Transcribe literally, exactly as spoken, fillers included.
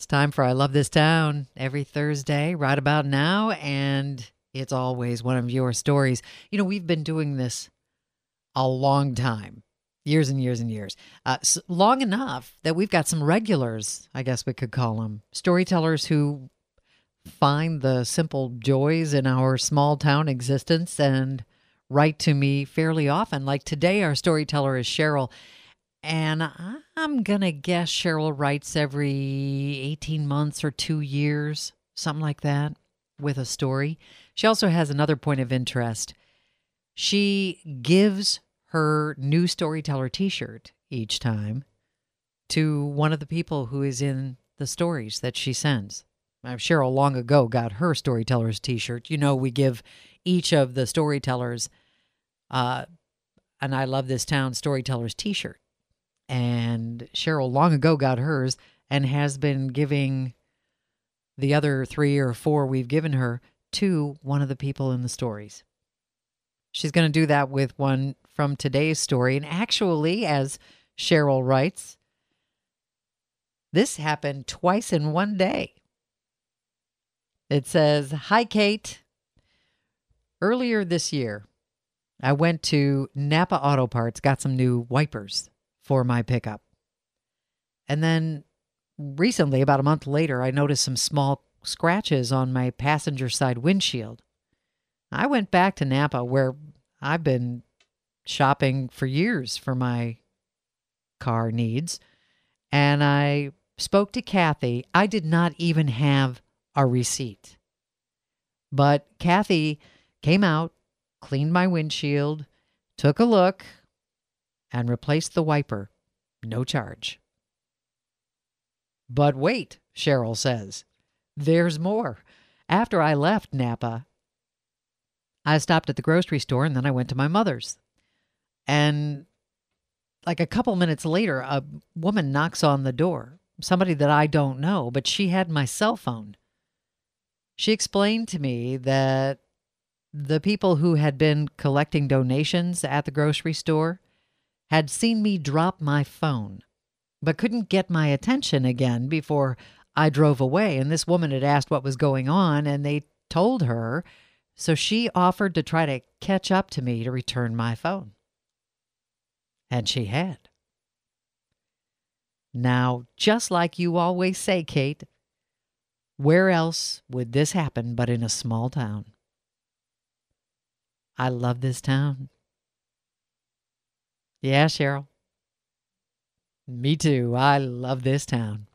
It's time for I Love This Town every Thursday, right about now, and it's always one of your stories. You know, we've been doing this a long time, years and years and years, uh, s- long enough that we've got some regulars, I guess we could call them, storytellers who find the simple joys in our small town existence and write to me fairly often. Like today, our storyteller is Cheryl. And I- I'm going to guess Cheryl writes every eighteen months or two years, something like that, with a story. She also has another point of interest. She gives her new storyteller t shirt each time to one of the people who is in the stories that she sends. Now, Cheryl long ago got her storyteller's t shirt. You know, we give each of the storytellers uh, an I Love This Town storyteller's t shirt. And Cheryl long ago got hers and has been giving the other three or four we've given her to one of the people in the stories. She's going to do that with one from today's story. And actually, as Cheryl writes, this happened twice in one day. It says, "Hi, Kate. Earlier this year, I went to Napa Auto Parts, got some new wipers for my pickup. And then recently, about a month later, I noticed some small scratches on my passenger side windshield. I went back to Napa, where I've been shopping for years for my car needs, and I spoke to Kathy. I did not even have a receipt. But Kathy came out, cleaned my windshield, took a look, and replaced the wiper. No charge. But wait, Cheryl says, there's more. After I left Napa, I stopped at the grocery store and then I went to my mother's. And like a couple minutes later, a woman knocks on the door, somebody that I don't know, but she had my cell phone. She explained to me that the people who had been collecting donations at the grocery store had seen me drop my phone, but couldn't get my attention again before I drove away. And this woman had asked what was going on, and they told her. So she offered to try to catch up to me to return my phone. And she had. Now, just like you always say, Kate, where else would this happen but in a small town? I love this town. Yeah, Cheryl. Me too. I love this town.